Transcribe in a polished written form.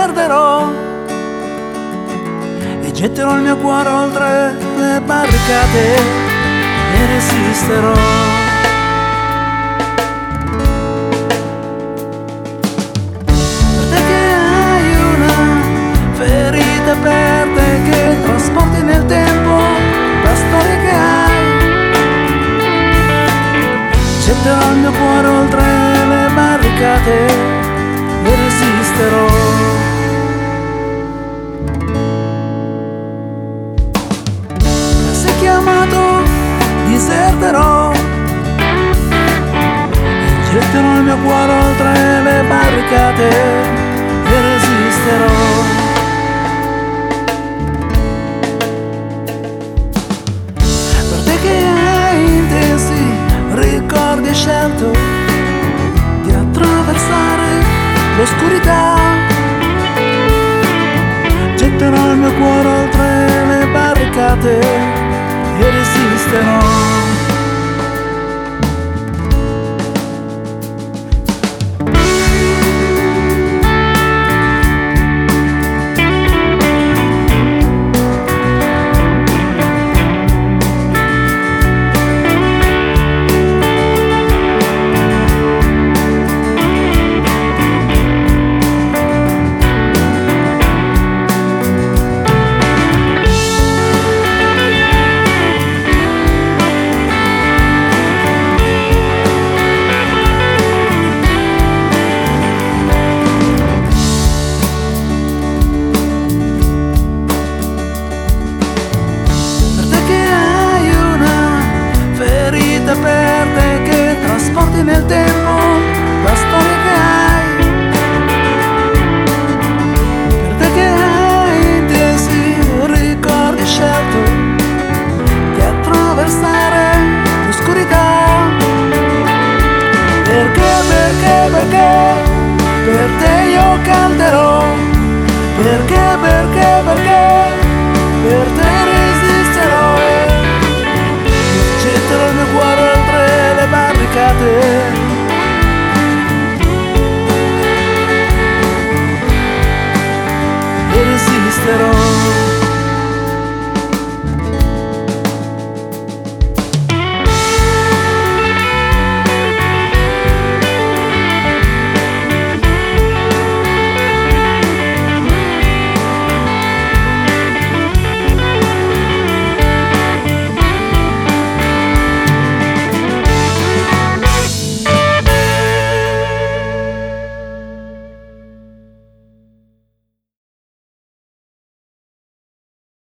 perderò e getterò il mio cuore oltre le barricate e resisterò. Per te che hai una ferita aperta che trasporti nel tempo la storia che hai, getterò il mio cuore oltre le barricate e resisterò. Se chiamato diserterò e getterò il mio cuore oltre le barricate e resisterò. Per te che hai intensi ricordi e scelto di attraversare l'oscurità, getterò il mio cuore oltre le barricate e resisterò. Aperte che trasporti nel tempo la storia che hai, per te che hai intensi ricordi scelto di attraversare l'oscurità, perché per te io canterò, perché per te resisterò. Getterò il mio cuore oltre le barricate e resisterò.